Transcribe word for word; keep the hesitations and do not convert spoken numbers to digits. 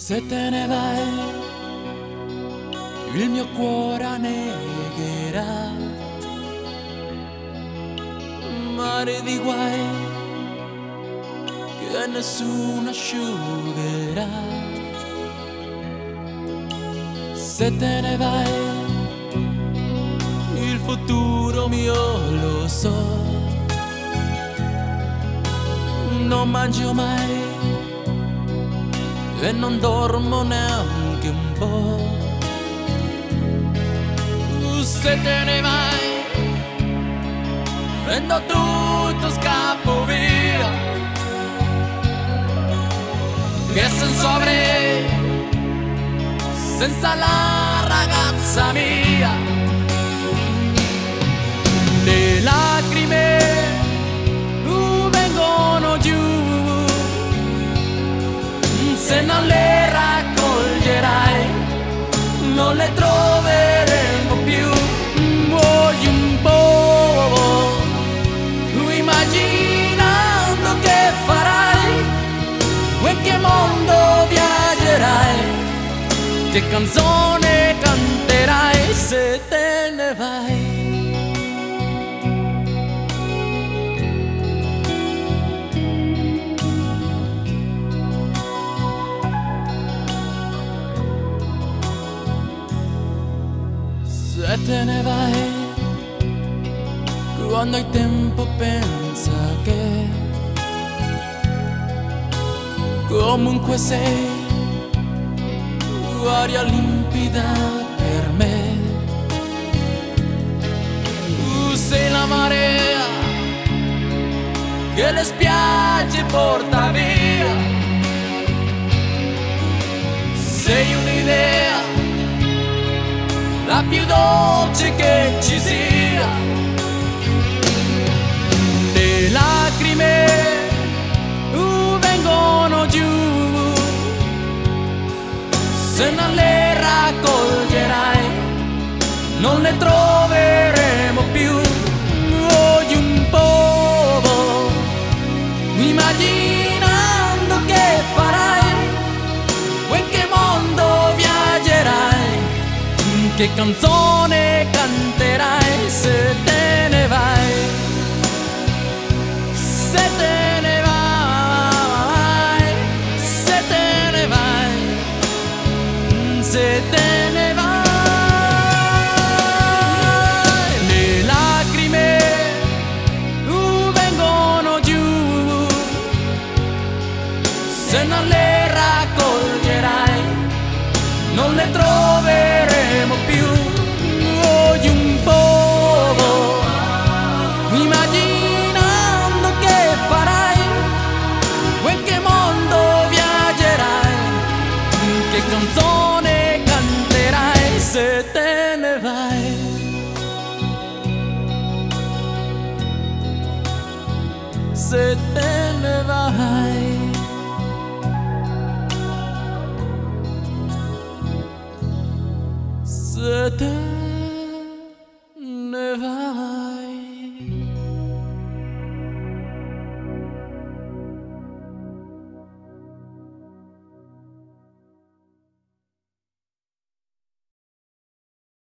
Se te ne vai, il mio cuore annegherà, mare di guai che nessuno asciugherà. Se te ne vai, il futuro mio lo so, non mangio mai e non dormo neanche un po'. Se te ne vai, prendo tutto, scappo via. Che senso avrei senza la ragazza mia? Le lacrime uh, vengono giù, se non le raccoglierai non le troveremo più. Voglio un po', immaginando che farai, in che mondo viaggerai, che canzone canterai se te ne vai. Se te ne vai, quando hai tempo pensa che comunque sei aria limpida per me. Tu sei la marea che le spiagge porta via, sei un'idea la più dolce che ci sia. Le lacrime uh, vengono giù, se non le raccoglierai non le troveremo più. Voglio un po', immaginando che farai, in che mondo viaggerai, che canzone canterai se te ne vai. Se te ne vai, se te ne vai, se te ne vai. Le lacrime uh, vengono giù, se non le raccoglierai non le troveremo più. Voglio un po', immaginando che farai, in che mondo viaggerai, che canzone canterai se te ne vai. Se te ne vai. Se te